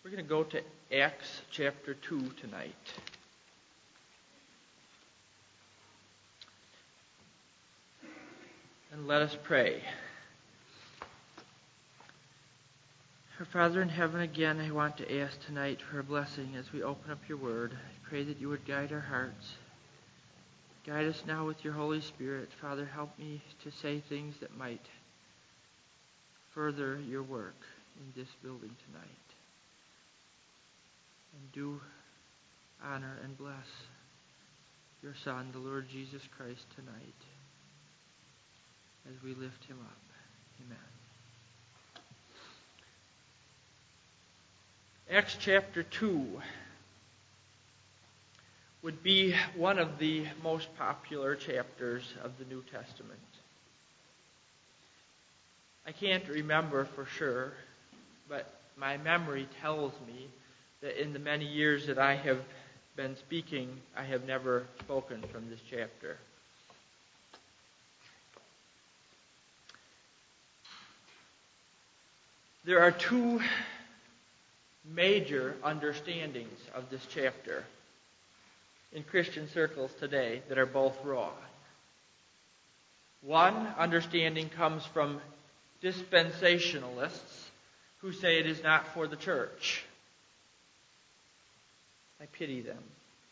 We're going to go to Acts chapter 2 tonight. And let us pray. Our Father in heaven, again, I want to ask tonight for a blessing as we open up your word. I pray that you would guide our hearts. Guide us now with your Holy Spirit. Father, help me to say things that might further your work in this building tonight. And do honor and bless your Son, the Lord Jesus Christ, tonight as we lift him up. Amen. Acts chapter 2 would be one of the most popular chapters of the New Testament. I can't remember for sure, but my memory tells me that in the many years that I have been speaking, I have never spoken from this chapter. There are two major understandings of this chapter in Christian circles today that are both wrong. One understanding comes from dispensationalists who say it is not for the church. I pity them.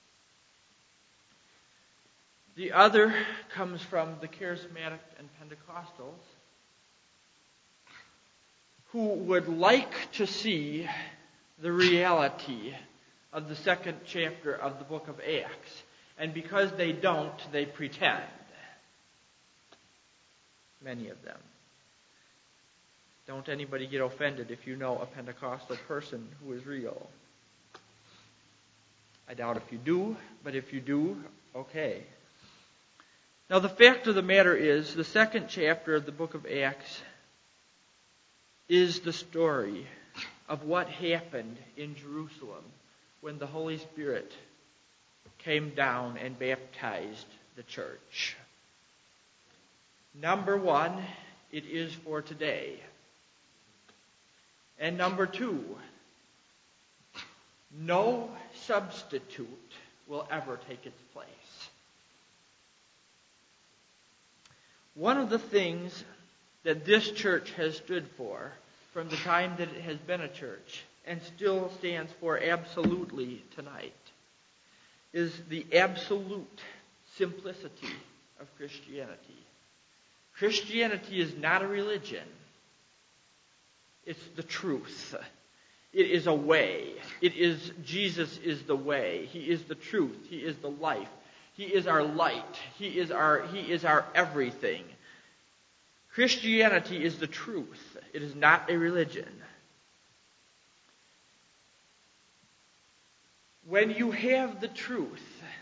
The other comes from the charismatic and Pentecostals who would like to see the reality of the second chapter of the book of Acts. And because they don't, they pretend. Many of them. Don't anybody get offended if you know a Pentecostal person who is real. I doubt if you do, but if you do, okay. Now the fact of the matter is, the second chapter of the book of Acts is the story of what happened in Jerusalem when the Holy Spirit came down and baptized the church. Number one, it is for today. And number two, no substitute will ever take its place. One of the things that this church has stood for from the time that it has been a church and still stands for absolutely tonight is the absolute simplicity of Christianity. Christianity is not a religion. It's the truth. It is a way. Jesus is the way. He is the truth. He is the life. He is our light. He is our everything. Christianity is the truth. It is not a religion. When you have the truth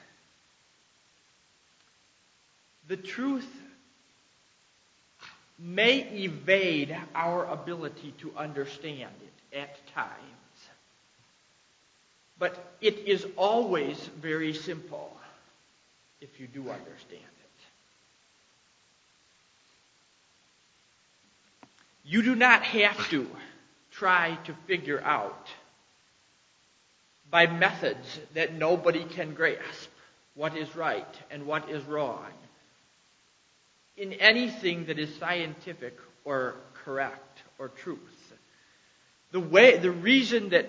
may evade our ability to understand it at times. But it is always very simple if you do understand it. You do not have to try to figure out by methods that nobody can grasp what is right and what is wrong in anything that is scientific or correct or truth. The reason that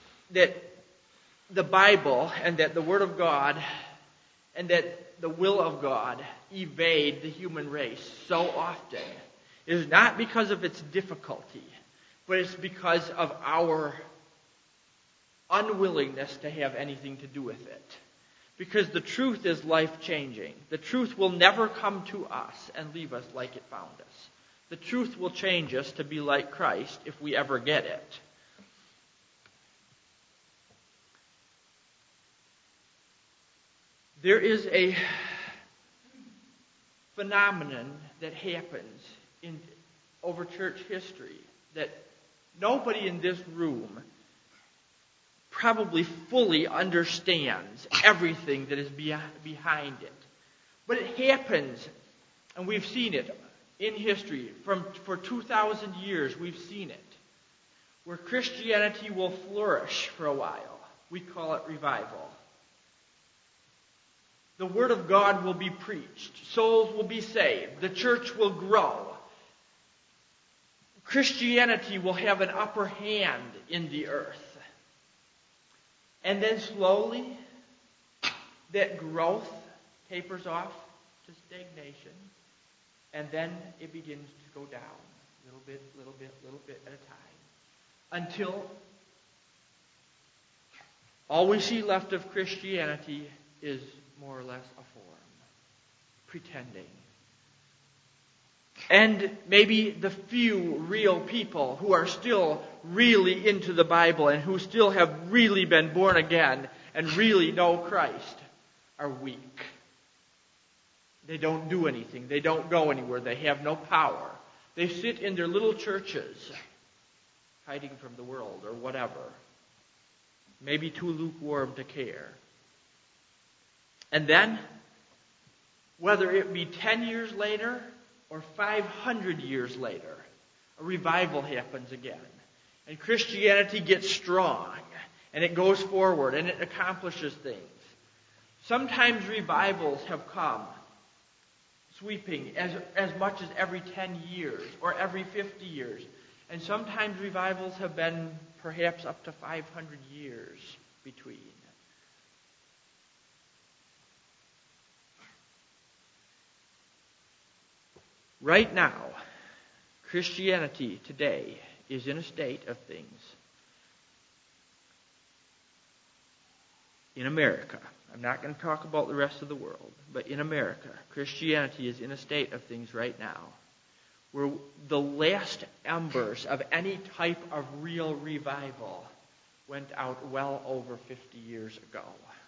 the Bible and that the Word of God and that the will of God evade the human race so often is not because of its difficulty, but it's because of our unwillingness to have anything to do with it. Because the truth is life-changing. The truth will never come to us and leave us like it found us. The truth will change us to be like Christ if we ever get it. There is a phenomenon that happens over church history that nobody in this room probably fully understands everything that is behind it. But it happens, and we've seen it in history. For 2,000 years, we've seen it. where Christianity will flourish for a while. We call it revival. The Word of God will be preached. Souls will be saved. The church will grow. Christianity will have an upper hand in the earth. And then slowly, that growth tapers off to stagnation. And then it begins to go down. Little bit at a time. Until all we see left of Christianity is more or less a form. Pretending. And maybe the few real people who are still really into the Bible and who still have really been born again and really know Christ are weak. They don't do anything. They don't go anywhere. They have no power. They sit in their little churches, hiding from the world or whatever. Maybe too lukewarm to care. And then, whether it be 10 years later or 500 years later, a revival happens again. And Christianity gets strong. And it goes forward. And it accomplishes things. Sometimes revivals have come sweeping as much as every 10 years or every 50 years. And sometimes revivals have been perhaps up to 500 years between. Right now, Christianity today is in a state of things in America. I'm not going to talk about the rest of the world, but in America, Christianity is in a state of things right now where the last embers of any type of real revival went out well over 50 years ago.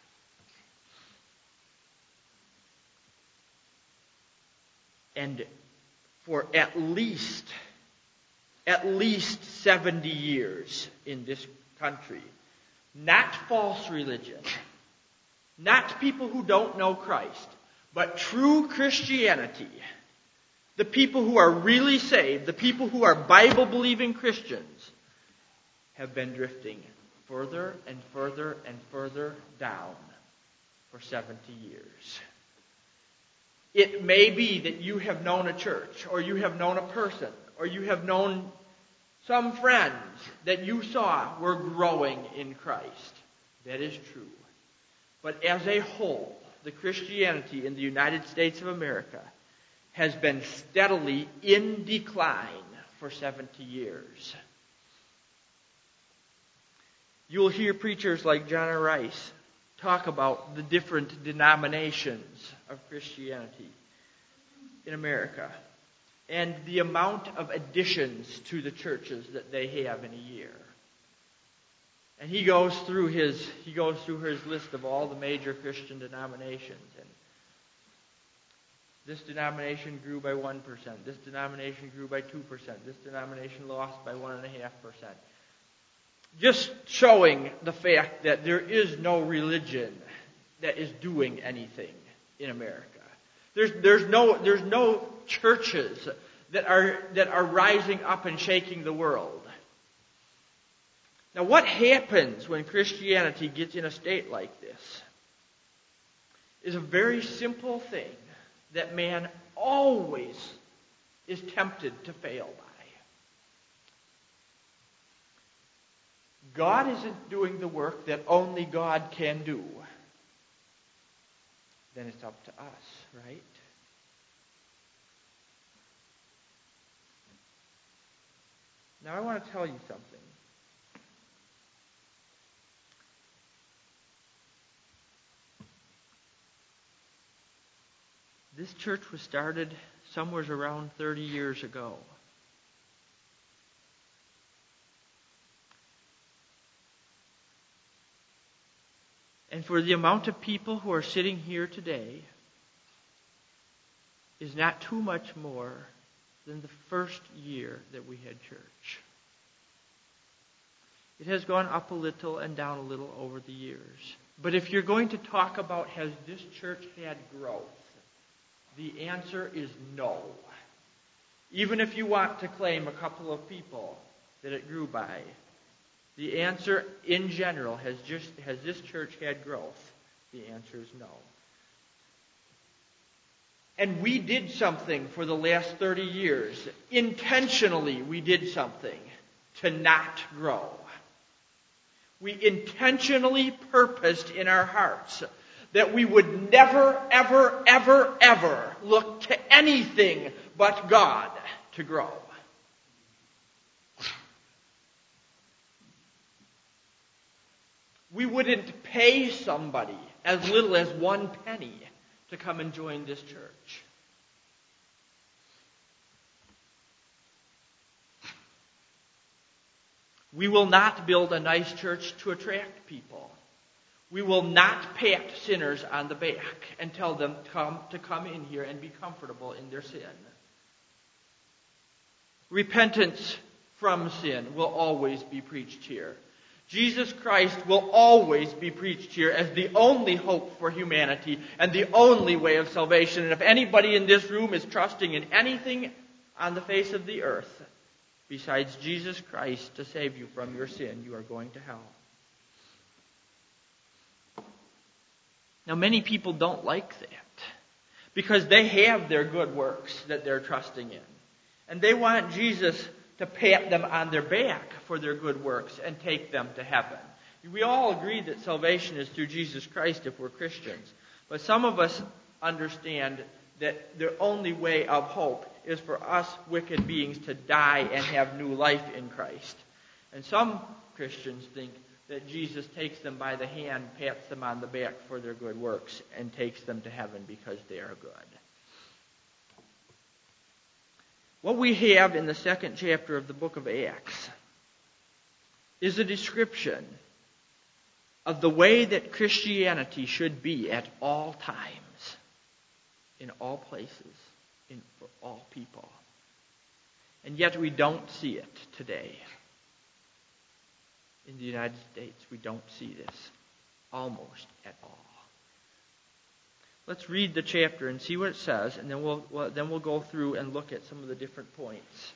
And for at least 70 years in this country, not false religion, not people who don't know Christ, but true Christianity, the people who are really saved, the people who are Bible-believing Christians, have been drifting further and further and further down for 70 years. It may be that you have known a church, or you have known a person, or you have known some friends that you saw were growing in Christ. That is true. But as a whole, the Christianity in the United States of America has been steadily in decline for 70 years. You'll hear preachers like John R. Rice talk about the different denominations of Christianity in America and the amount of additions to the churches that they have in a year. And he goes through his list of all the major Christian denominations. And this denomination grew by 1%. This denomination grew by 2%. This denomination lost by 1.5%. Just showing the fact that there is no religion that is doing anything in America. There's no churches that are rising up and shaking the world. Now, what happens when Christianity gets in a state like this is a very simple thing that man always is tempted to fail by. God isn't doing the work that only God can do. Then it's up to us, right? Now I want to tell you something. This church was started somewhere around 30 years ago. And for the amount of people who are sitting here today is not too much more than the first year that we had church. It has gone up a little and down a little over the years. But if you're going to talk about has this church had growth, the answer is no. Even if you want to claim a couple of people that it grew by, The answer in general, has this church had growth? The answer is no. And we did something for the last 30 years. Intentionally, we did something to not grow. We intentionally purposed in our hearts that we would never, ever, ever, ever look to anything but God to grow. We wouldn't pay somebody as little as 1 penny to come and join this church. We will not build a nice church to attract people. We will not pat sinners on the back and tell them to come in here and be comfortable in their sin. Repentance from sin will always be preached here. Jesus Christ will always be preached here as the only hope for humanity and the only way of salvation. And if anybody in this room is trusting in anything on the face of the earth besides Jesus Christ to save you from your sin, you are going to hell. Now, many people don't like that because they have their good works that they're trusting in. And they want Jesus to pat them on their back for their good works and take them to heaven. We all agree that salvation is through Jesus Christ if we're Christians. But some of us understand that the only way of hope is for us wicked beings to die and have new life in Christ. And some Christians think that Jesus takes them by the hand, pats them on the back for their good works, and takes them to heaven because they are good. What we have in the 2nd chapter of the book of Acts is a description of the way that Christianity should be at all times, in all places, for all people. And yet we don't see it today. In the United States, we don't see this almost at all. Let's read the chapter and see what it says, and then we'll go through and look at some of the different points.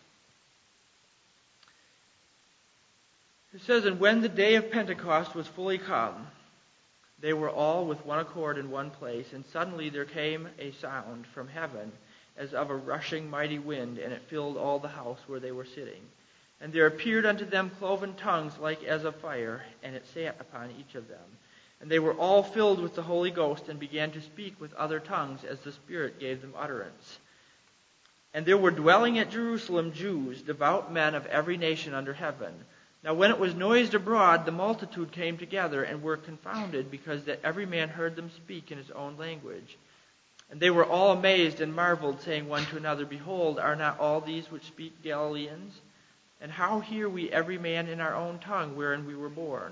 It says, "And when the day of Pentecost was fully come, they were all with one accord in one place, and suddenly there came a sound from heaven as of a rushing mighty wind, and it filled all the house where they were sitting. And there appeared unto them cloven tongues like as of fire, and it sat upon each of them. And they were all filled with the Holy Ghost, and began to speak with other tongues as the Spirit gave them utterance. And there were dwelling at Jerusalem Jews, devout men of every nation under heaven. Now when it was noised abroad, the multitude came together, and were confounded, because that every man heard them speak in his own language. And they were all amazed and marveled, saying one to another, Behold, are not all these which speak Galileans? And how hear we every man in our own tongue wherein we were born?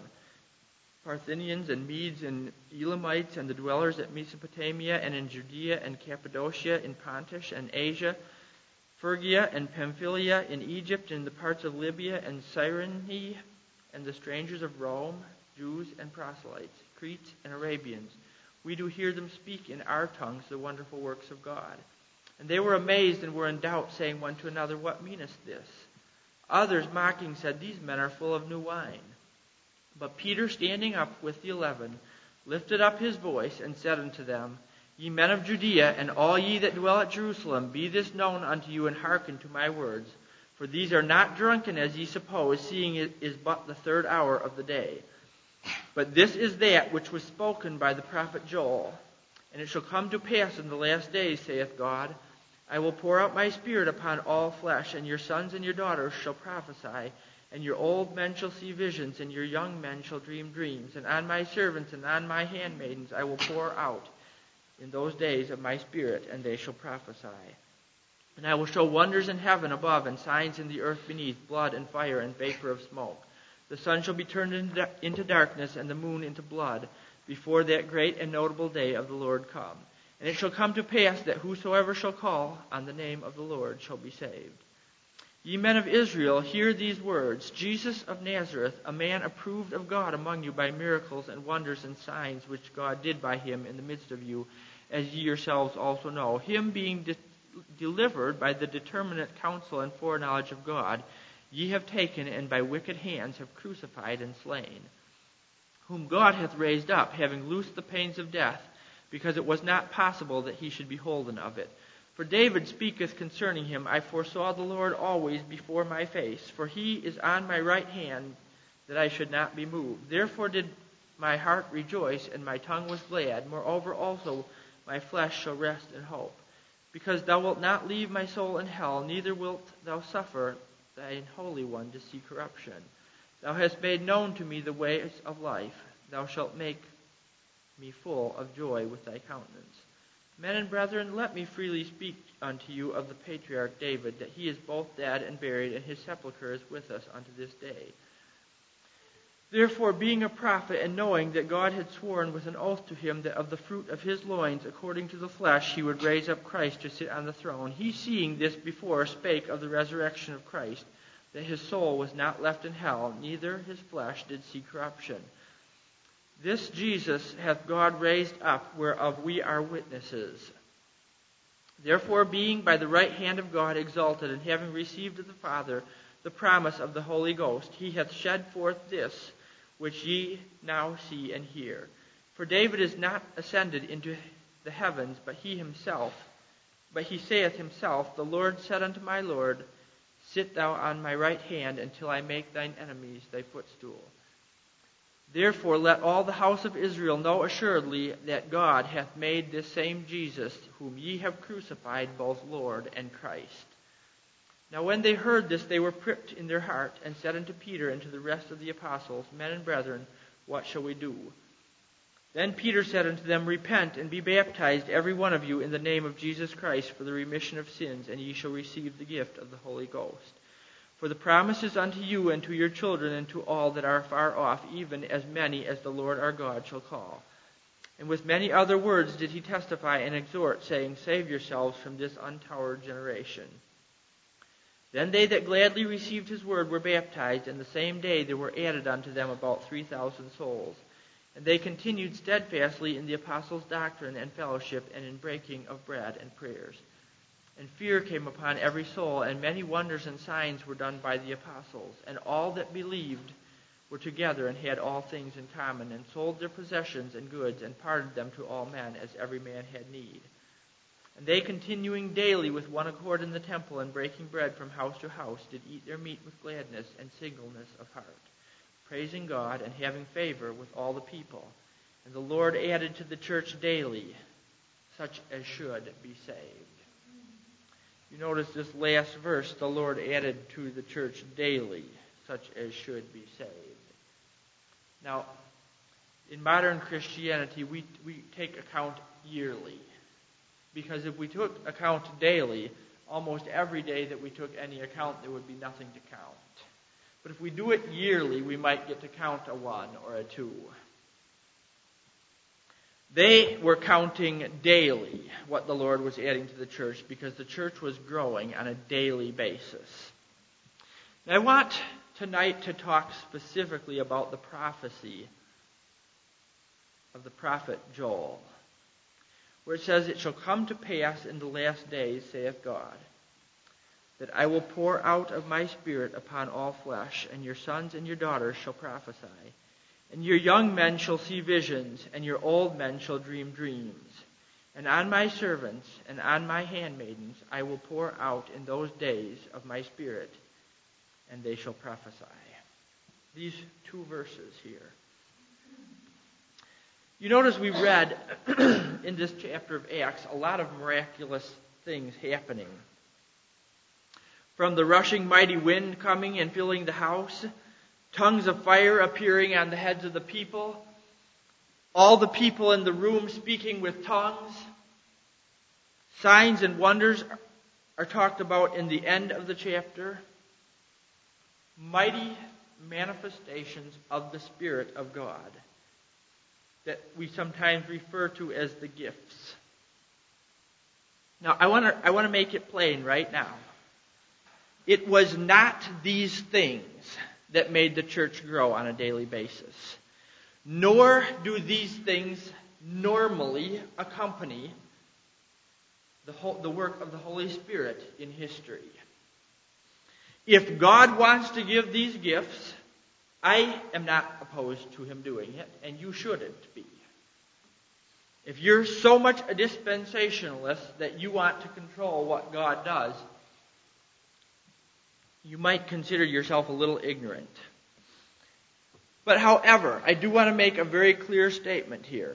Parthians and Medes and Elamites and the dwellers at Mesopotamia and in Judea and Cappadocia, in Pontus and Asia, Phrygia and Pamphylia, in Egypt and the parts of Libya and Cyrene, and the strangers of Rome, Jews and proselytes, Cretes and Arabians. We do hear them speak in our tongues the wonderful works of God. And they were amazed and were in doubt, saying one to another, What meaneth this? Others mocking said, These men are full of new wine. But Peter, standing up with the 11, lifted up his voice and said unto them, Ye men of Judea, and all ye that dwell at Jerusalem, be this known unto you, and hearken to my words. For these are not drunken, as ye suppose, seeing it is but the 3rd hour of the day. But this is that which was spoken by the prophet Joel. And it shall come to pass in the last days, saith God, I will pour out my Spirit upon all flesh, and your sons and your daughters shall prophesy, and your old men shall see visions, and your young men shall dream dreams. And on my servants and on my handmaidens I will pour out in those days of my Spirit, and they shall prophesy. And I will show wonders in heaven above, and signs in the earth beneath, blood and fire and vapor of smoke. The sun shall be turned into darkness, and the moon into blood, before that great and notable day of the Lord come. And it shall come to pass that whosoever shall call on the name of the Lord shall be saved. Ye men of Israel, hear these words. Jesus of Nazareth, a man approved of God among you by miracles and wonders and signs which God did by him in the midst of you, as ye yourselves also know. Him being delivered by the determinate counsel and foreknowledge of God, ye have taken, and by wicked hands have crucified and slain, whom God hath raised up, having loosed the pains of death, because it was not possible that he should be holden of it. For David speaketh concerning him, I foresaw the Lord always before my face, for he is on my right hand, that I should not be moved. Therefore did my heart rejoice, and my tongue was glad. Moreover also my flesh shall rest in hope. Because thou wilt not leave my soul in hell, neither wilt thou suffer thine Holy One to see corruption. Thou hast made known to me the ways of life. Thou shalt make me full of joy with thy countenance. Men and brethren, let me freely speak unto you of the patriarch David, that he is both dead and buried, and his sepulchre is with us unto this day. Therefore, being a prophet, and knowing that God had sworn with an oath to him that of the fruit of his loins, according to the flesh, he would raise up Christ to sit on the throne, he, seeing this before, spake of the resurrection of Christ, that his soul was not left in hell, neither his flesh did see corruption. This Jesus hath God raised up, whereof we are witnesses. Therefore, being by the right hand of God exalted, and having received of the Father the promise of the Holy Ghost, he hath shed forth this, which ye now see and hear. For David is not ascended into the heavens, but he saith himself, the Lord said unto my Lord, sit thou on my right hand, until I make thine enemies thy footstool. Therefore let all the house of Israel know assuredly that God hath made this same Jesus, whom ye have crucified, both Lord and Christ. Now when they heard this, they were pricked in their heart, and said unto Peter and to the rest of the apostles, Men and brethren, what shall we do? Then Peter said unto them, Repent, and be baptized every one of you in the name of Jesus Christ for the remission of sins, and ye shall receive the gift of the Holy Ghost. For the promise is unto you and to your children and to all that are far off, even as many as the Lord our God shall call. And with many other words did he testify and exhort, saying, Save yourselves from this untoward generation. Then they that gladly received his word were baptized, and the same day there were added unto them about 3,000 souls. And they continued steadfastly in the apostles' doctrine and fellowship, and in breaking of bread and prayers. And fear came upon every soul, and many wonders and signs were done by the apostles. And all that believed were together, and had all things in common, and sold their possessions and goods, and parted them to all men, as every man had need. And they, continuing daily with one accord in the temple, and breaking bread from house to house, did eat their meat with gladness and singleness of heart, praising God and having favor with all the people. And the Lord added to the church daily such as should be saved. You notice this last verse, the Lord added to the church daily such as should be saved. Now, in modern Christianity, we take account yearly. Because if we took account daily, almost every day that we took any account, there would be nothing to count. But if we do it yearly, we might get to count a 1 or a 2. They were counting daily what the Lord was adding to the church, because the church was growing on a daily basis. Now, I want tonight to talk specifically about the prophecy of the prophet Joel, where it says, It shall come to pass in the last days, saith God, that I will pour out of my Spirit upon all flesh, and your sons and your daughters shall prophesy, and your young men shall see visions, and your old men shall dream dreams. And on my servants and on my handmaidens I will pour out in those days of my Spirit, and they shall prophesy. These 2 verses here. You notice we read in this chapter of Acts a lot of miraculous things happening. From the rushing mighty wind coming and filling the house, tongues of fire appearing on the heads of the people, all the people in the room speaking with tongues. Signs and wonders are talked about in the end of the chapter. Mighty manifestations of the Spirit of God that we sometimes refer to as the gifts. Now, I want to make it plain right now. It was not these things that made the church grow on a daily basis. Nor do these things normally accompany the work of the Holy Spirit in history. If God wants to give these gifts, I am not opposed to him doing it, and you shouldn't be. If you're so much a dispensationalist that you want to control what God does, you might consider yourself a little ignorant. But however, I do want to make a very clear statement here.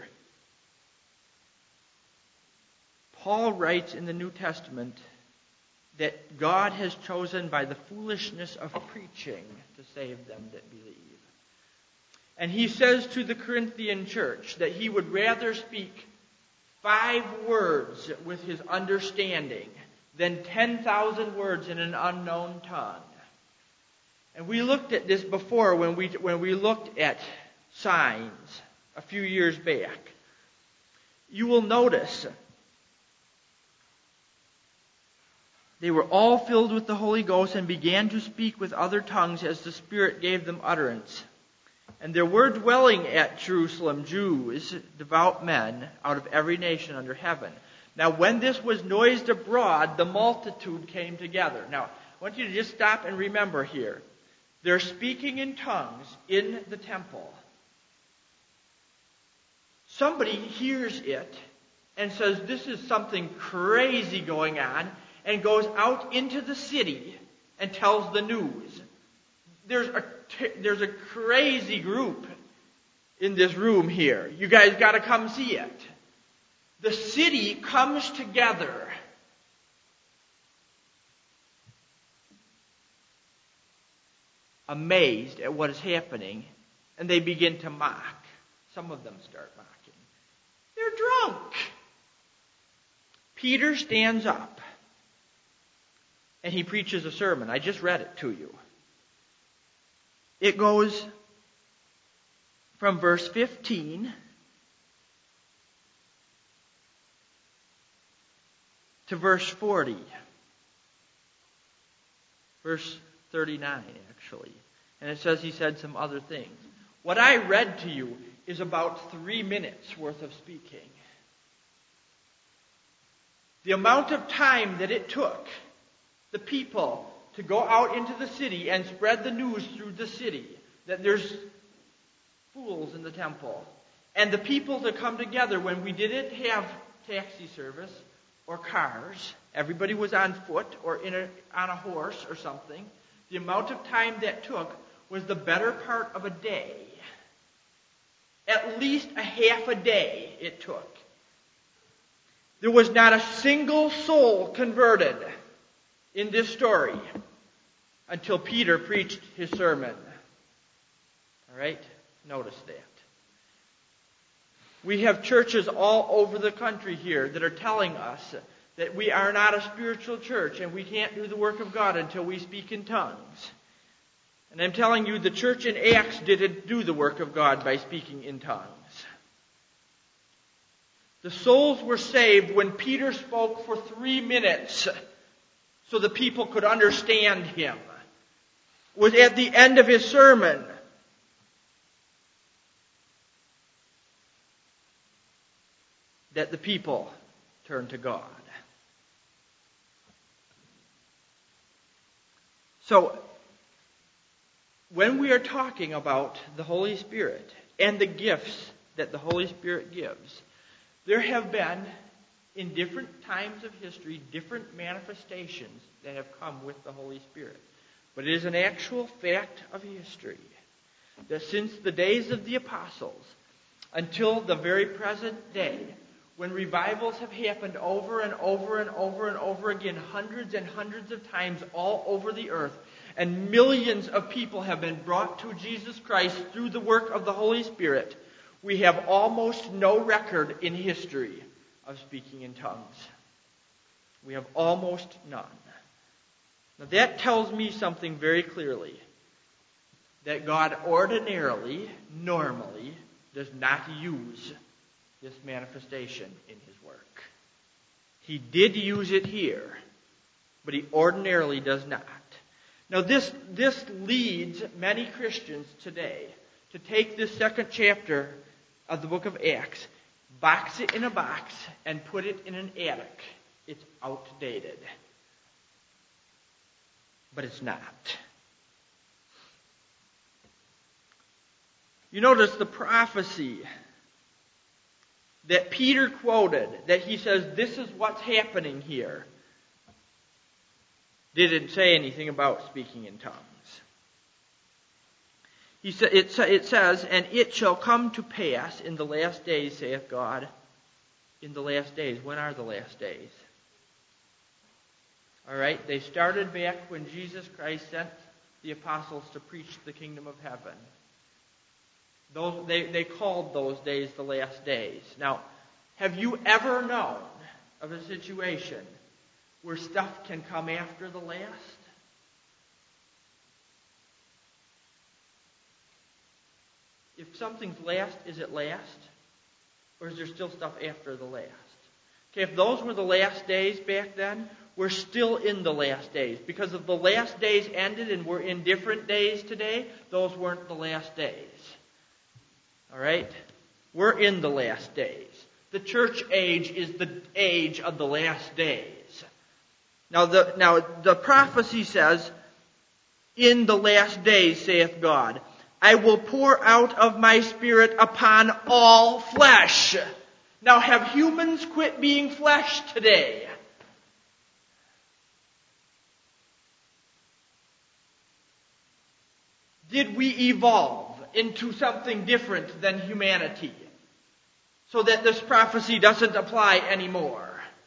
Paul writes in the New Testament that God has chosen by the foolishness of preaching to save them that believe. And he says to the Corinthian church that he would rather speak 5 words with his understanding than 10,000 words in an unknown tongue. And we looked at this before when we looked at signs a few years back. You will notice they were all filled with the Holy Ghost and began to speak with other tongues as the Spirit gave them utterance. And there were dwelling at Jerusalem Jews, devout men, out of every nation under heaven. Now when this was noised abroad, the multitude came together. Now, I want you to just stop and remember here. They're speaking in tongues in the temple. Somebody hears it and says, this is something crazy going on, and goes out into the city and tells the news. There's a crazy group in this room here. You guys got to come see it. The city comes together. Amazed at what is happening, and they begin to mock. Some of them start mocking. They're drunk. Peter stands up and he preaches a sermon. I just read it to you. It goes from verse 15 to verse 40. Verse 39, actually. And it says he said some other things. What I read to you is about 3 minutes worth of speaking. The amount of time that it took the people to go out into the city and spread the news through the city that there's fools in the temple. And the people to come together when we didn't have taxi service or cars. Everybody was on foot or on a horse or something. The amount of time that took was the better part of a day. At least a half a day it took. There was not a single soul converted in this story until Peter preached his sermon. All right? Notice that. We have churches all over the country here that are telling us that we are not a spiritual church and we can't do the work of God until we speak in tongues. And I'm telling you, the church in Acts didn't do the work of God by speaking in tongues. The souls were saved when Peter spoke for 3 minutes so the people could understand him. It was at the end of his sermon. That the people turned to God. So, when we are talking about the Holy Spirit and the gifts that the Holy Spirit gives, there have been, in different times of history, different manifestations that have come with the Holy Spirit. But it is an actual fact of history that since the days of the apostles until the very present day, when revivals have happened over and over and over and over again, hundreds and hundreds of times all over the earth, and millions of people have been brought to Jesus Christ through the work of the Holy Spirit, we have almost no record in history of speaking in tongues. We have almost none. Now that tells me something very clearly. That God ordinarily, normally, does not use this manifestation in His work. He did use it here, but He ordinarily does not. Now this leads many Christians today to take this second chapter of the book of Acts, box it in a box, and put it in an attic. It's outdated. but it's not. You notice the prophecy that Peter quoted, that he says, this is what's happening here, didn't say anything about speaking in tongues. It says, and it shall come to pass in the last days, saith God. In the last days. When are the last days? All right, they started back when Jesus Christ sent the apostles to preach the kingdom of heaven. They called those days the last days. Now, have you ever known of a situation where stuff can come after the last? If something's last, is it last? Or is there still stuff after the last? Okay, if those were the last days back then, we're still in the last days. Because if the last days ended and we're in different days today, those weren't the last days. All right? We're in the last days. The church age is the age of the last days. Now the prophecy says, in the last days, saith God, I will pour out of my Spirit upon all flesh. Now, have humans quit being flesh today? Did we evolve into something different than humanity so that this prophecy doesn't apply anymore?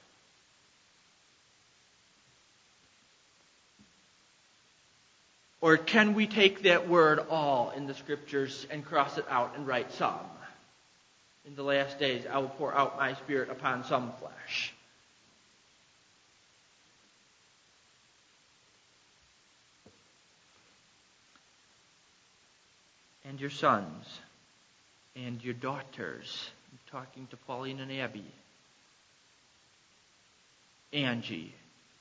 Or can we take that word all in the Scriptures and cross it out and write some? In the last days I will pour out my Spirit upon some flesh. And your sons and your daughters. I'm talking to Pauline and Abby. Angie.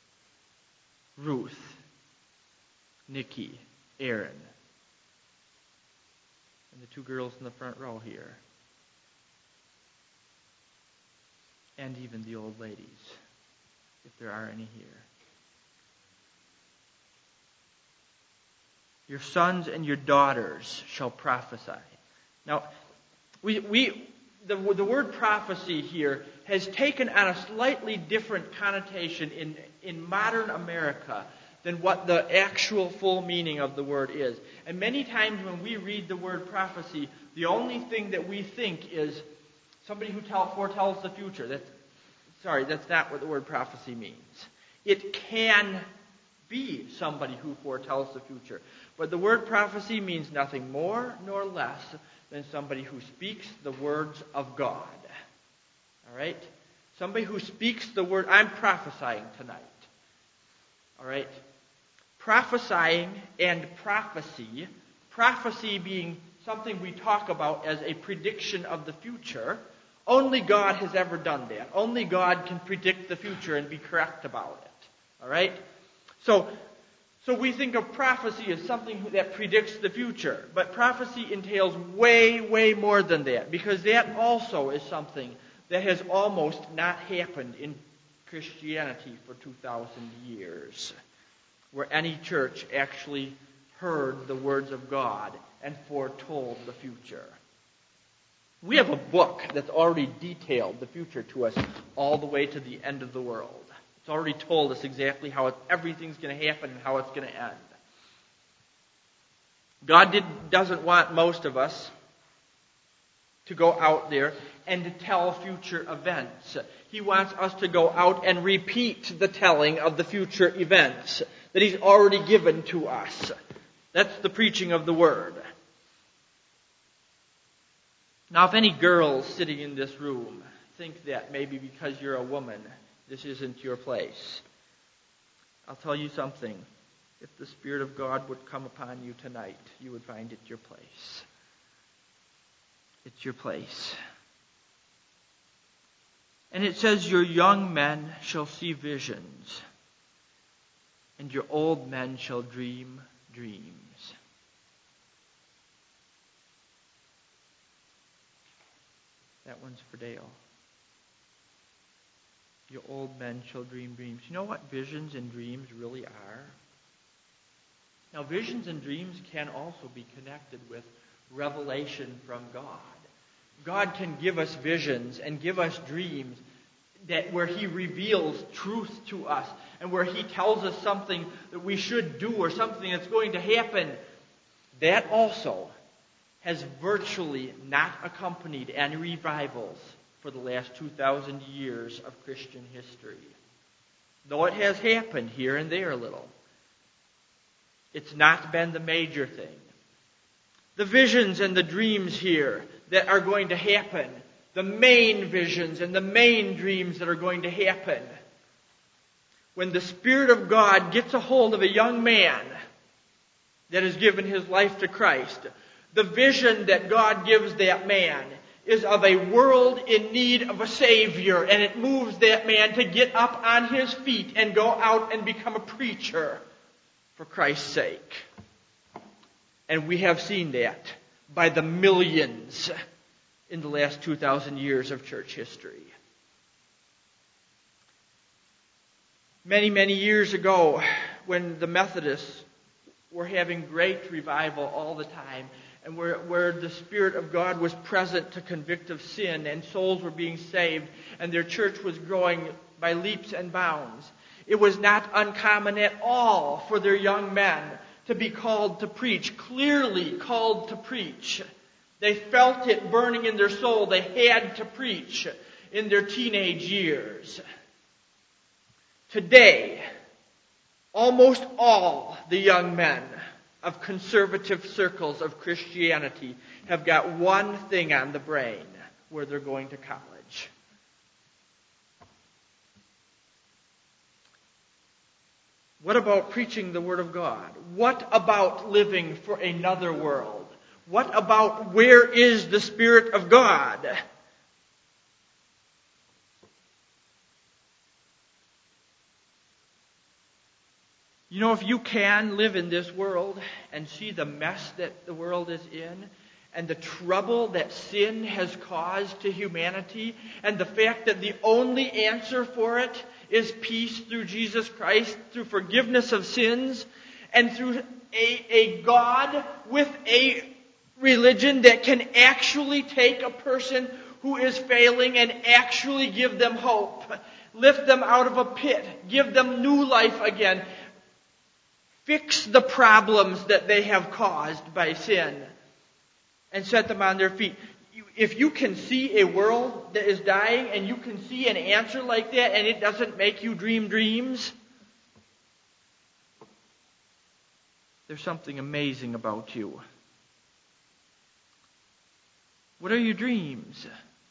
Ruth. Nikki, Aaron, and the two girls in the front row here. And even the old ladies, if there are any here. Your sons and your daughters shall prophesy. Now, the word prophecy here has taken on a slightly different connotation in modern America than what the actual full meaning of the word is. And many times when we read the word prophecy, the only thing that we think is somebody who foretells the future. That's not what the word prophecy means. It can be somebody who foretells the future. But the word prophecy means nothing more nor less than somebody who speaks the words of God. All right? Somebody who speaks the word. I'm prophesying tonight. All right? Prophesying and prophecy being something we talk about as a prediction of the future, only God has ever done that. Only God can predict the future and be correct about it. All right? So we think of prophecy as something that predicts the future, but prophecy entails way, way more than that, because that also is something that has almost not happened in Christianity for 2,000 years, where any church actually heard the words of God and foretold the future. We have a book that's already detailed the future to us all the way to the end of the world. It's already told us exactly how everything's going to happen and how it's going to end. God doesn't want most of us to go out there and to tell future events. He wants us to go out and repeat the telling of the future events that He's already given to us. That's the preaching of the Word. Now, if any girls sitting in this room think that maybe because you're a woman, this isn't your place, I'll tell you something. If the Spirit of God would come upon you tonight, you would find it your place. It's your place. And it says, your young men shall see visions, and your old men shall dream dreams. That one's for Dale. Your old men shall dream dreams. You know what visions and dreams really are? Now, visions and dreams can also be connected with revelation from God. God can give us visions and give us dreams where He reveals truth to us and where He tells us something that we should do or something that's going to happen. That also has virtually not accompanied any revivals for the last 2,000 years of Christian history. Though it has happened here and there a little, it's not been the major thing. The visions and the dreams here that are going to happen, the main visions and the main dreams that are going to happen, when the Spirit of God gets a hold of a young man that has given his life to Christ, the vision that God gives that man is of a world in need of a Savior, and it moves that man to get up on his feet and go out and become a preacher for Christ's sake. And we have seen that by the millions in the last 2,000 years of church history. Many, many years ago, when the Methodists were having great revival all the time, and where the Spirit of God was present to convict of sin, and souls were being saved, and their church was growing by leaps and bounds, it was not uncommon at all for their young men to be called to preach, clearly called to preach. They felt it burning in their soul. They had to preach in their teenage years. Today, almost all the young men of conservative circles of Christianity have got one thing on the brain where they're going to college. What about preaching the Word of God? What about living for another world? What about where is the Spirit of God? You know, if you can live in this world and see the mess that the world is in, and the trouble that sin has caused to humanity, and the fact that the only answer for it is peace through Jesus Christ, through forgiveness of sins, and through a God with a religion that can actually take a person who is failing and actually give them hope, lift them out of a pit, give them new life again, fix the problems that they have caused by sin, and set them on their feet. If you can see a world that is dying and you can see an answer like that and it doesn't make you dream dreams, there's something amazing about you. What are your dreams?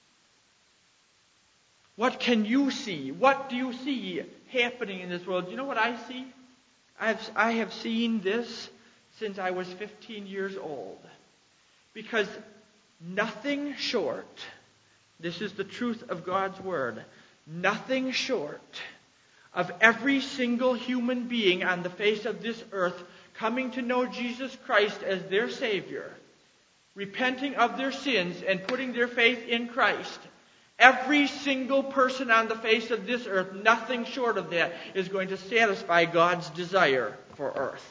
What can you see? What do you see happening in this world? Do you know what I see? I have seen this since I was 15 years old. Because nothing short, this is the truth of God's Word, nothing short of every single human being on the face of this earth coming to know Jesus Christ as their Savior, repenting of their sins and putting their faith in Christ, every single person on the face of this earth, nothing short of that, is going to satisfy God's desire for earth.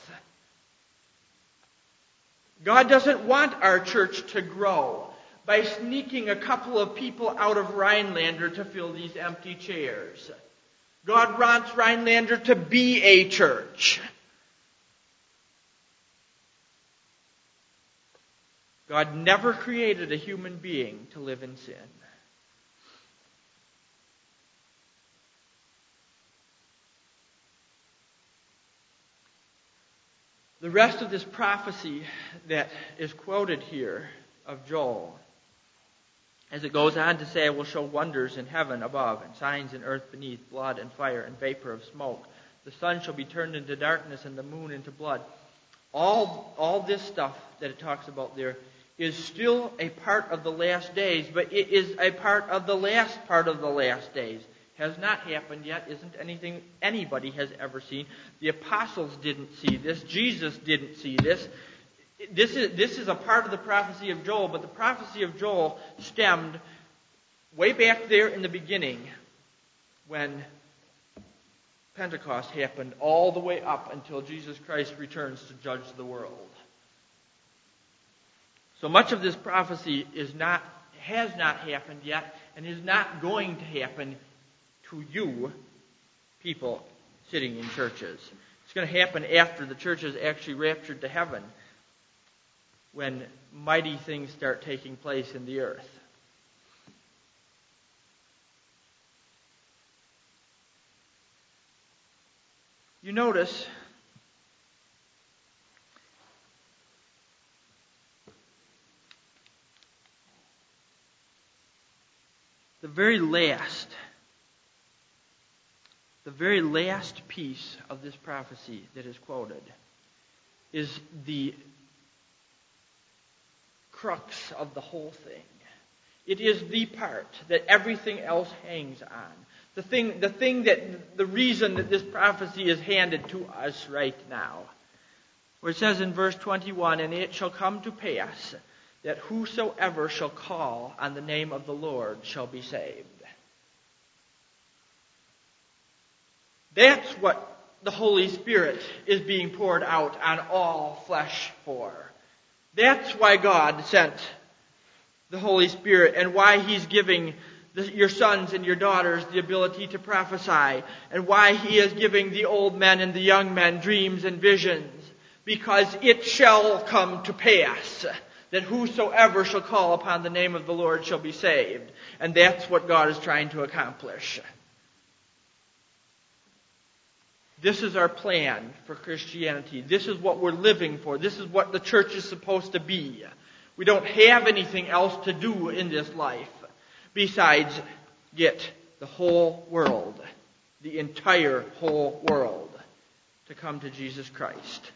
God doesn't want our church to grow by sneaking a couple of people out of Rhinelander to fill these empty chairs. God wants Rhinelander to be a church. God never created a human being to live in sin. The rest of this prophecy that is quoted here of Joel, as it goes on to say, I will show wonders in heaven above and signs in earth beneath, blood and fire and vapor of smoke. The sun shall be turned into darkness and the moon into blood. All this stuff that it talks about there is still a part of the last days, but it is a part of the last part of the last days. Has not happened yet, isn't anything anybody has ever seen. The apostles didn't see this. Jesus didn't see this. This is a part of the prophecy of Joel, but the prophecy of Joel stemmed way back there in the beginning when Pentecost happened all the way up until Jesus Christ returns to judge the world. So much of this prophecy has not happened yet and is not going to happen to you people sitting in churches. It's going to happen after the church is actually raptured to heaven, when mighty things start taking place in the earth. You notice the very last piece of this prophecy that is quoted is the crux of the whole thing. It is the part that everything else hangs on. The reason that this prophecy is handed to us right now. Where it says in verse 21, "And it shall come to pass that whosoever shall call on the name of the Lord shall be saved." That's what the Holy Spirit is being poured out on all flesh for. That's why God sent the Holy Spirit and why He's giving your sons and your daughters the ability to prophesy, and why He is giving the old men and the young men dreams and visions. Because it shall come to pass that whosoever shall call upon the name of the Lord shall be saved. And that's what God is trying to accomplish. This is our plan for Christianity. This is what we're living for. This is what the church is supposed to be. We don't have anything else to do in this life besides get the whole world, the entire whole world, to come to Jesus Christ.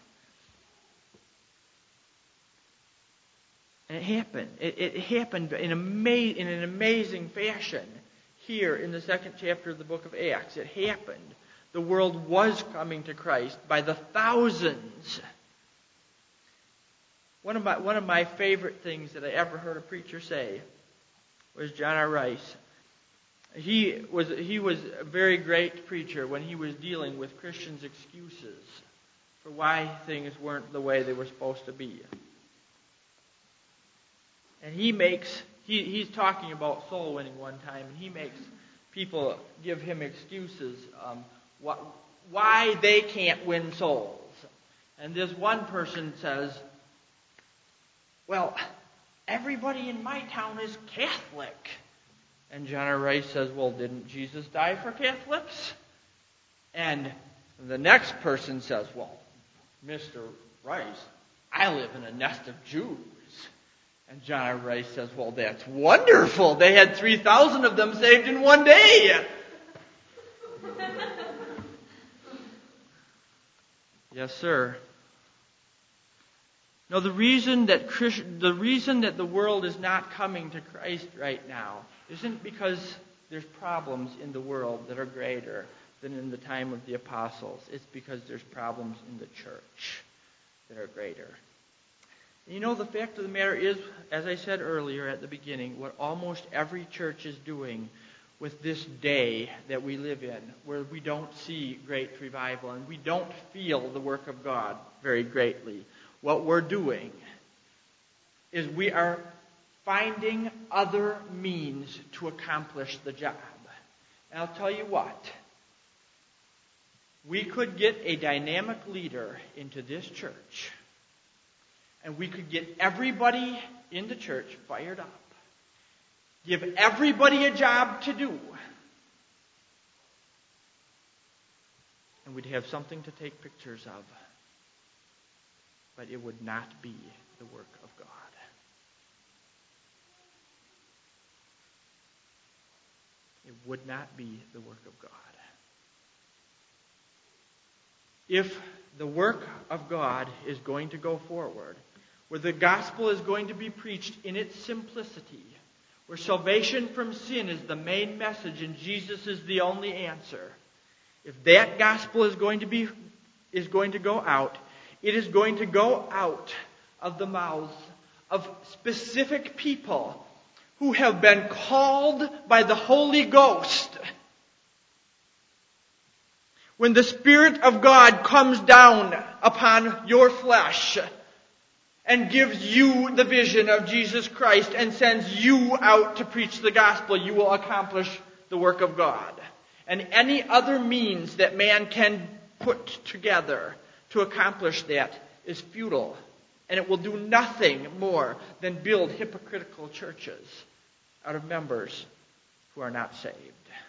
And it happened. It happened in an amazing fashion here in the second chapter of the book of Acts. It happened. The world was coming to Christ by the thousands. One of my favorite things that I ever heard a preacher say was John R. Rice. He was a very great preacher when he was dealing with Christians' excuses for why things weren't the way they were supposed to be. And he's talking about soul winning one time, and he makes people give him excuses why they can't win souls. And this one person says, "Well, everybody in my town is Catholic." And John R. Rice says, "Well, didn't Jesus die for Catholics?" And the next person says, "Well, Mr. Rice, I live in a nest of Jews." And John R. Rice says, "Well, that's wonderful. They had 3,000 of them saved in one day." Yes, sir. No, the reason that the world is not coming to Christ right now isn't because there's problems in the world that are greater than in the time of the apostles. It's because there's problems in the church that are greater. And you know, the fact of the matter is, as I said earlier at the beginning, what almost every church is doing with this day that we live in, where we don't see great revival and we don't feel the work of God very greatly, what we're doing is we are finding other means to accomplish the job. And I'll tell you what, we could get a dynamic leader into this church, and we could get everybody in the church fired up. Give everybody a job to do. And we'd have something to take pictures of. But it would not be the work of God. It would not be the work of God. If the work of God is going to go forward, where the gospel is going to be preached in its simplicity, where salvation from sin is the main message and Jesus is the only answer, if that gospel is going to go out, it is going to go out of the mouths of specific people who have been called by the Holy Ghost. When the Spirit of God comes down upon your flesh and gives you the vision of Jesus Christ and sends you out to preach the gospel, you will accomplish the work of God. And any other means that man can put together to accomplish that is futile. And it will do nothing more than build hypocritical churches out of members who are not saved.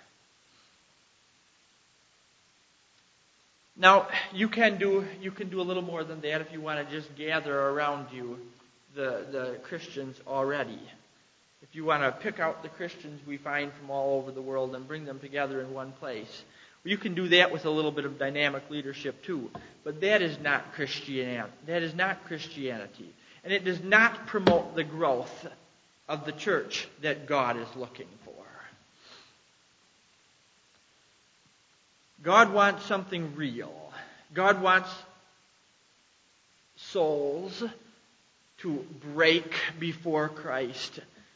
Now, you can do a little more than that if you want to just gather around you the Christians already. If you want to pick out the Christians we find from all over the world and bring them together in one place. You can do that with a little bit of dynamic leadership too. But that is not Christianity. That is not Christianity. And it does not promote the growth of the church that God is looking for. God wants something real. God wants souls to break before Christ,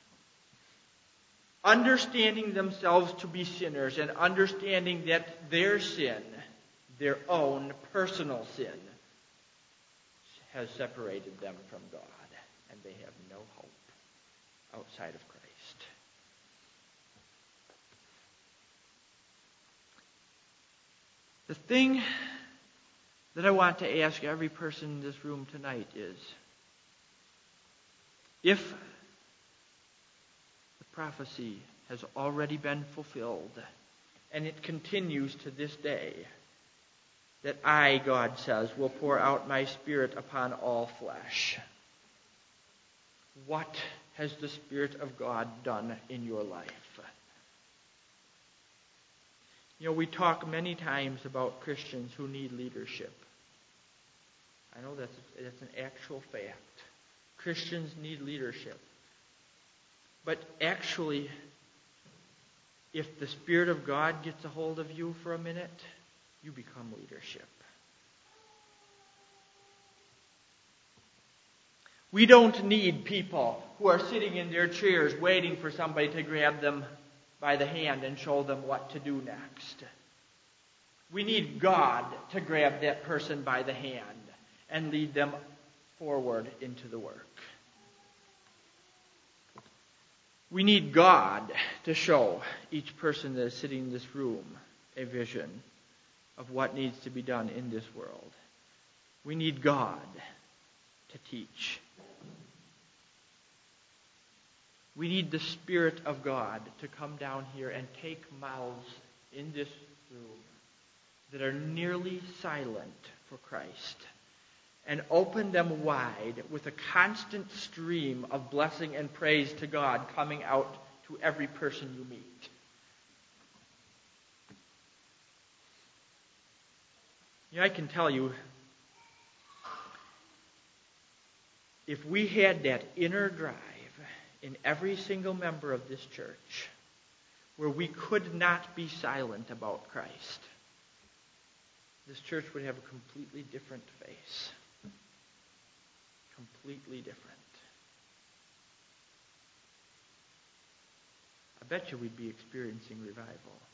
understanding themselves to be sinners and understanding that their sin, their own personal sin, has separated them from God, and they have no hope outside of Christ. The thing that I want to ask every person in this room tonight is, if the prophecy has already been fulfilled, and it continues to this day, that I, God says, will pour out my Spirit upon all flesh, what has the Spirit of God done in your life? You know, we talk many times about Christians who need leadership. I know that's an actual fact. Christians need leadership. But actually, if the Spirit of God gets a hold of you for a minute, you become leadership. We don't need people who are sitting in their chairs waiting for somebody to grab them by the hand and show them what to do next. We need God to grab that person by the hand and lead them forward into the work. We need God to show each person that is sitting in this room a vision of what needs to be done in this world. We need God to teach. We need the Spirit of God to come down here and take mouths in this room that are nearly silent for Christ and open them wide with a constant stream of blessing and praise to God coming out to every person you meet. You know, I can tell you, if we had that inner drive in every single member of this church, where we could not be silent about Christ, this church would have a completely different face. Completely different. I bet you we'd be experiencing revival.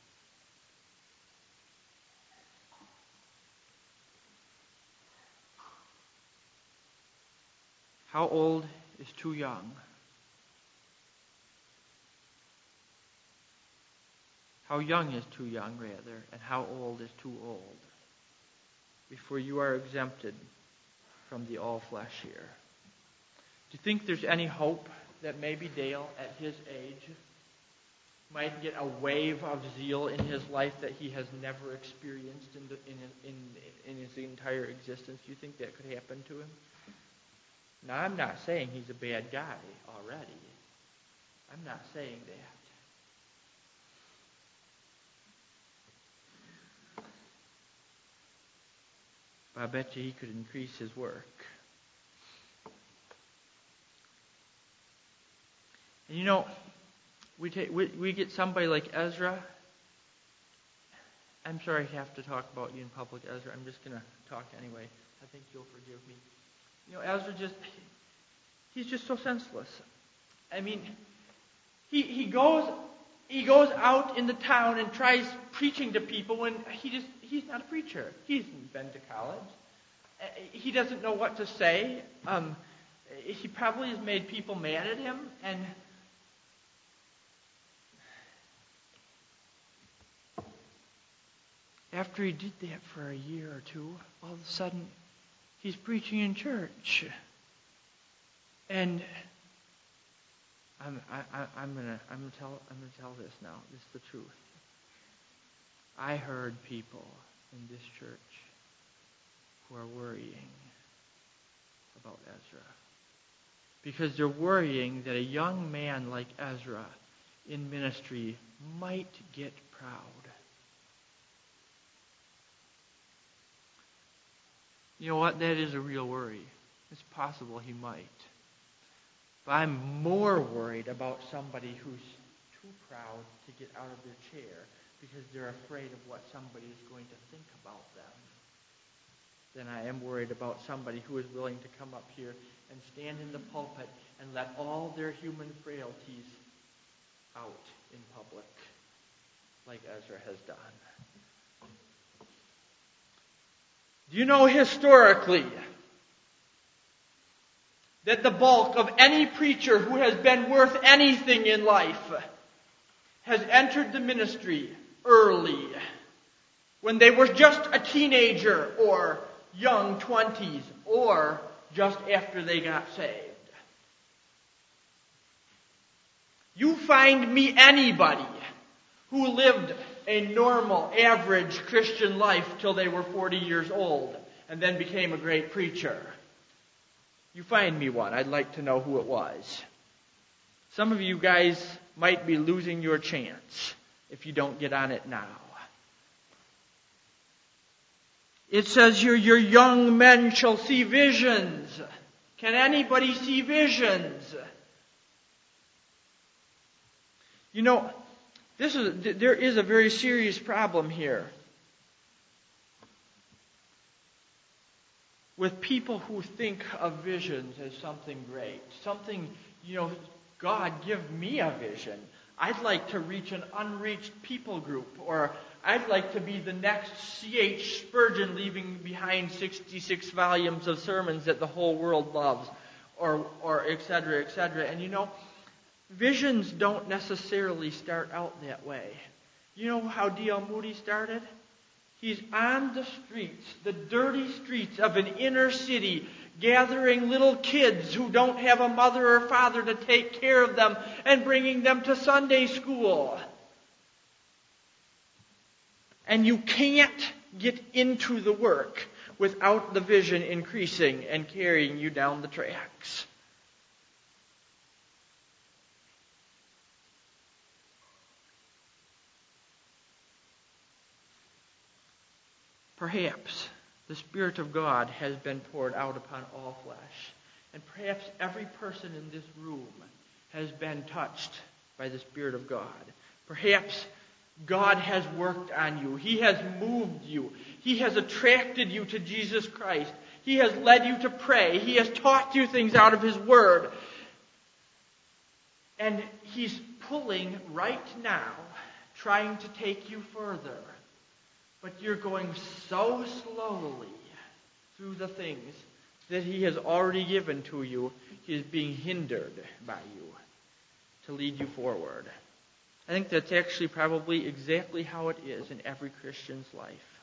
How old is too young? How young is too young, rather, and how old is too old before you are exempted from the all-flesh here? Do you think there's any hope that maybe Dale, at his age, might get a wave of zeal in his life that he has never experienced in his entire existence? Do you think that could happen to him? Now, I'm not saying he's a bad guy already. I'm not saying that. But I bet you he could increase his work. And you know, we get somebody like Ezra. I'm sorry I have to talk about you in public, Ezra. I'm just going to talk anyway. I think you'll forgive me. You know, Ezra he's just so senseless. I mean, he goes out in the town and tries preaching to people when he's not a preacher. He hasn't been to college. He doesn't know what to say. He probably has made people mad at him, and after he did that for a year or two, all of a sudden he's preaching in church. And I'm gonna tell this now. This is the truth. I heard people in this church who are worrying about Ezra. Because they're worrying that a young man like Ezra in ministry might get proud. You know what? That is a real worry. It's possible he might. But I'm more worried about somebody who's too proud to get out of their chair because they're afraid of what somebody is going to think about them than I am worried about somebody who is willing to come up here and stand in the pulpit and let all their human frailties out in public, like Ezra has done. Do you know historically that the bulk of any preacher who has been worth anything in life has entered the ministry early, when they were just a teenager or young 20s, or just after they got saved? You find me anybody who lived a normal, average Christian life till they were 40 years old and then became a great preacher. You find me one. I'd like to know who it was. Some of you guys might be losing your chance if you don't get on it now. It says here, your young men shall see visions. Can anybody see visions? You know, there is a very serious problem here with people who think of visions as something great. Something, God, give me a vision. I'd like to reach an unreached people group, or I'd like to be the next C.H. Spurgeon leaving behind 66 volumes of sermons that the whole world loves, or et cetera, et cetera. And visions don't necessarily start out that way. You know how D.L. Moody started? He's on the streets, the dirty streets of an inner city, gathering little kids who don't have a mother or father to take care of them and bringing them to Sunday school. And you can't get into the work without the vision increasing and carrying you down the tracks. Perhaps the Spirit of God has been poured out upon all flesh. And perhaps every person in this room has been touched by the Spirit of God. Perhaps God has worked on you. He has moved you. He has attracted you to Jesus Christ. He has led you to pray. He has taught you things out of His Word. And He's pulling right now, trying to take you further. But you're going so slowly through the things that He has already given to you. He is being hindered by you to lead you forward. I think that's actually probably exactly how it is in every Christian's life.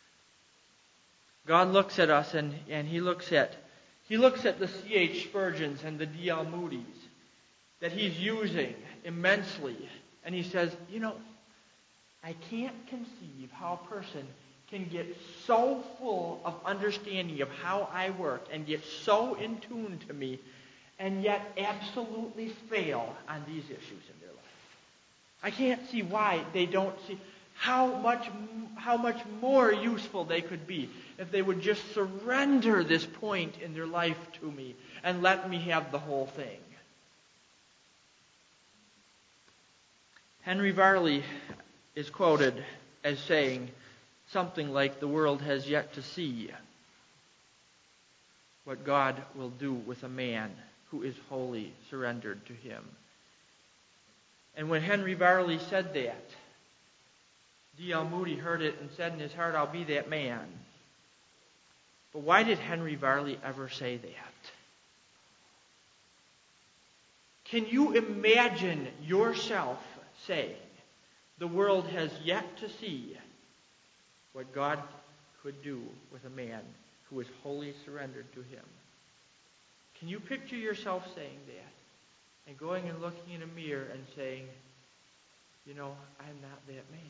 God looks at us and He looks at the C.H. Spurgeons and the D.L. Moody's that He's using immensely. And He says, I can't conceive how a person can get so full of understanding of how I work and get so in tune to me and yet absolutely fail on these issues in their life. I can't see why they don't see how much more useful they could be if they would just surrender this point in their life to me and let me have the whole thing. Henry Varley is quoted as saying something like, the world has yet to see what God will do with a man who is wholly surrendered to Him. And when Henry Varley said that, D.L. Moody heard it and said in his heart, I'll be that man. But why did Henry Varley ever say that? Can you imagine yourself saying, the world has yet to see what God could do with a man who is wholly surrendered to Him? Can you picture yourself saying that? And going and looking in a mirror and saying, I'm not that man.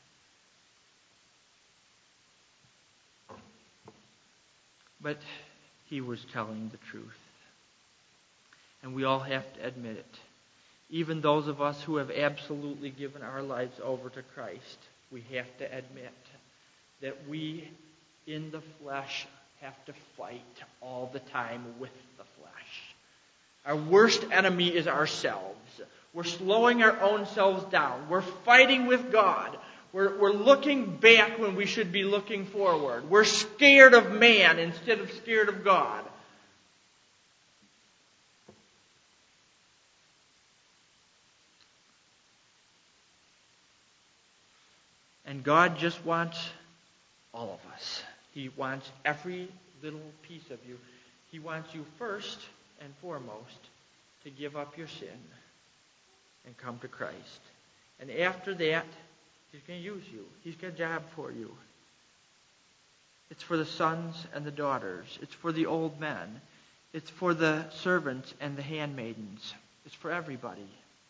But he was telling the truth. And we all have to admit it. Even those of us who have absolutely given our lives over to Christ, we have to admit that we, in the flesh, have to fight all the time with the flesh. Our worst enemy is ourselves. We're slowing our own selves down. We're fighting with God. We're looking back when we should be looking forward. We're scared of man instead of scared of God. And God just wants all of us. He wants every little piece of you. He wants you first and foremost to give up your sin and come to Christ. And after that, He's going to use you. He's got a job for you. It's for the sons and the daughters. It's for the old men. It's for the servants and the handmaidens. It's for everybody.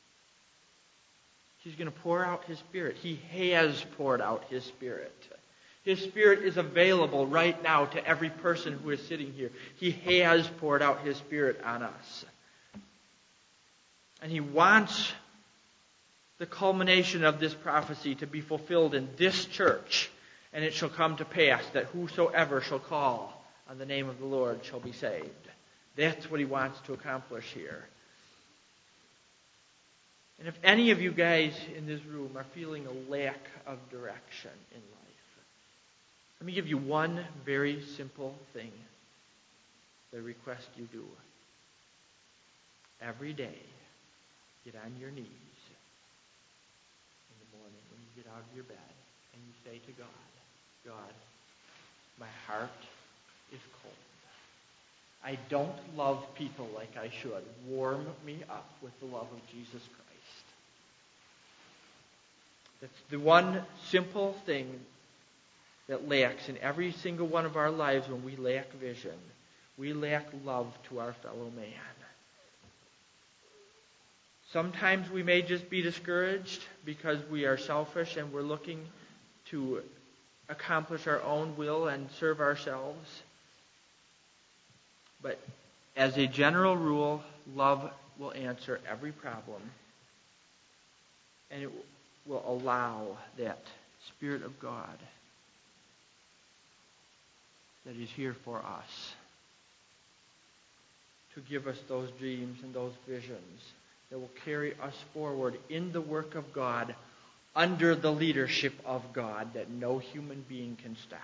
He's going to pour out His Spirit. He has poured out His Spirit. His Spirit is available right now to every person who is sitting here. He has poured out His Spirit on us. And He wants the culmination of this prophecy to be fulfilled in this church. And it shall come to pass that whosoever shall call on the name of the Lord shall be saved. That's what He wants to accomplish here. And if any of you guys in this room are feeling a lack of direction in life, let me give you one very simple thing that I request you do. Every day, get on your knees in the morning when you get out of your bed and you say to God, God, my heart is cold. I don't love people like I should. Warm me up with the love of Jesus Christ. That's the one simple thing that lacks in every single one of our lives when we lack vision. We lack love to our fellow man. Sometimes we may just be discouraged because we are selfish and we're looking to accomplish our own will and serve ourselves. But as a general rule, love will answer every problem. And it will allow that Spirit of God that is here for us to give us those dreams and those visions that will carry us forward in the work of God under the leadership of God that no human being can stop.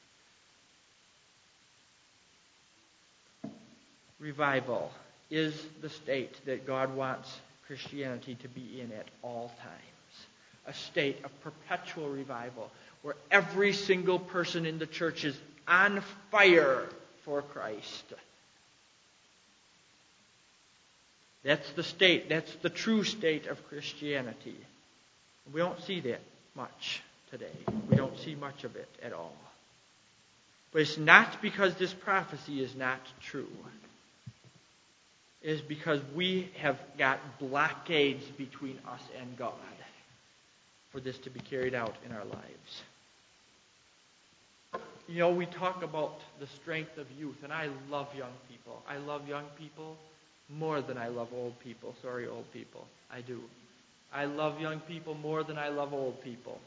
Revival is the state that God wants Christianity to be in at all times. A state of perpetual revival where every single person in the church is on fire for Christ. That's the state, that's the true state of Christianity. We don't see that much today. We don't see much of it at all. But it's not because this prophecy is not true. It is because we have got blockades between us and God for this to be carried out in our lives. You know, we talk about the strength of youth, and I love young people. I love young people more than I love old people. Sorry, old people. I do. I love young people more than I love old people.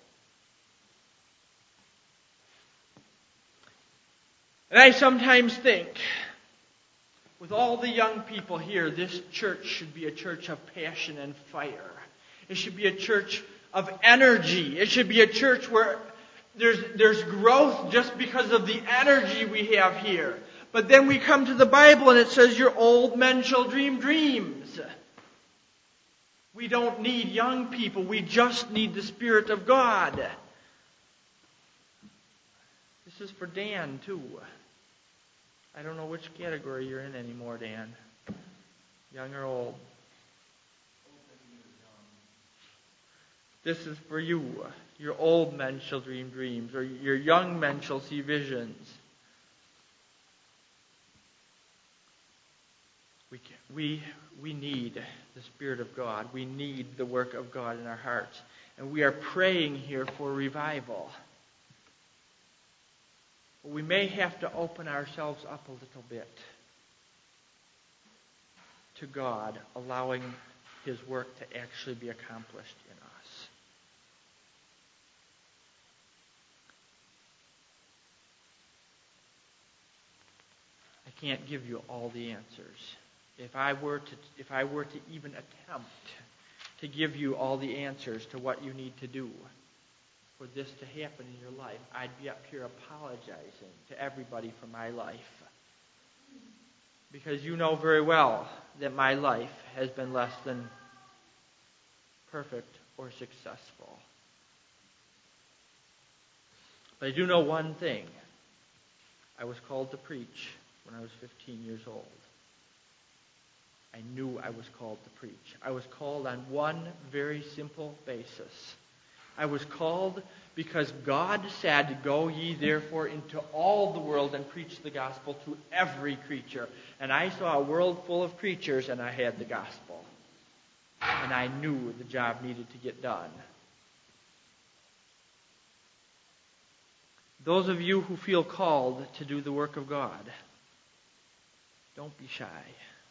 And I sometimes think, with all the young people here, this church should be a church of passion and fire. It should be a church of energy. It should be a church where there's growth just because of the energy we have here. But then we come to the Bible and it says, your old men shall dream dreams. We don't need young people. We just need the Spirit of God. is for Dan, too. I don't know which category you're in anymore, Dan. Young or old. This is for you. Your old men shall dream dreams, or your young men shall see visions. We need the Spirit of God. We need the work of God in our hearts. And we are praying here for revival. We may have to open ourselves up a little bit to God, allowing His work to actually be accomplished in us. I can't give you all the answers. If I were to even attempt to give you all the answers to what you need to do for this to happen in your life, I'd be up here apologizing to everybody for my life. Because you know very well that my life has been less than perfect or successful. But I do know one thing. I was called to preach when I was 15 years old. I knew I was called to preach. I was called on one very simple basis. I was called because God said, "Go ye therefore into all the world and preach the gospel to every creature." And I saw a world full of creatures, and I had the gospel. And I knew the job needed to get done. Those of you who feel called to do the work of God, don't be shy.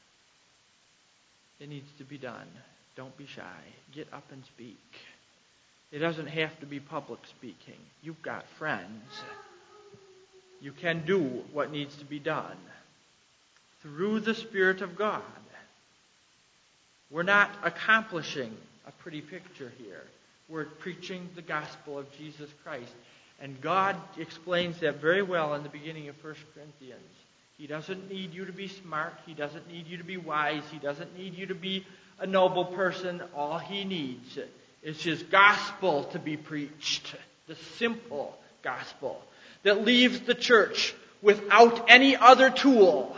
It needs to be done. Don't be shy. Get up and speak. It doesn't have to be public speaking. You've got friends. You can do what needs to be done through the Spirit of God. We're not accomplishing a pretty picture here. We're preaching the gospel of Jesus Christ. And God explains that very well in the beginning of 1 Corinthians. He doesn't need you to be smart. He doesn't need you to be wise. He doesn't need you to be a noble person. All He needs is His gospel to be preached. The simple gospel that leaves the church without any other tool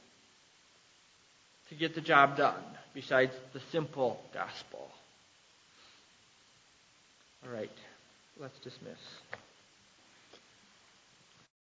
to get the job done besides the simple gospel. All right, let's dismiss.